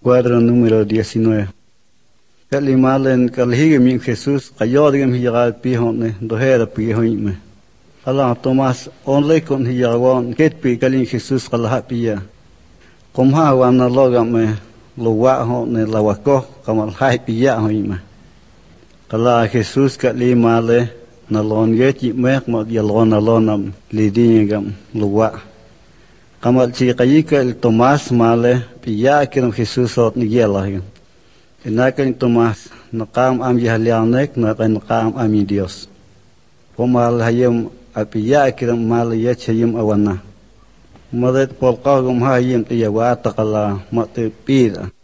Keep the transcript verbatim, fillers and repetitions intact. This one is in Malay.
Cuadro número diecinueve. Kalimalen kalhigim Jesús kayodigim hiyagal pihone dohera pihoime. Allah Thomas only kon hiyagon ketpi kalin Jesús kalhapiya. Komha wana logame luwa hone lawako kamal haipiya hoime. Kala Jesús kalimale nalon geti mek mo yalon alonam lidingam luwa. Kamal si kayika el Thomas male piya kinam Jesús ot nigelahin. Inakan Thomas nakam am yahlianek nakam am Dios. Komal hayam apiya kinam male yachayim awana. Madet polqagum hayim tiyawa takala mate pida.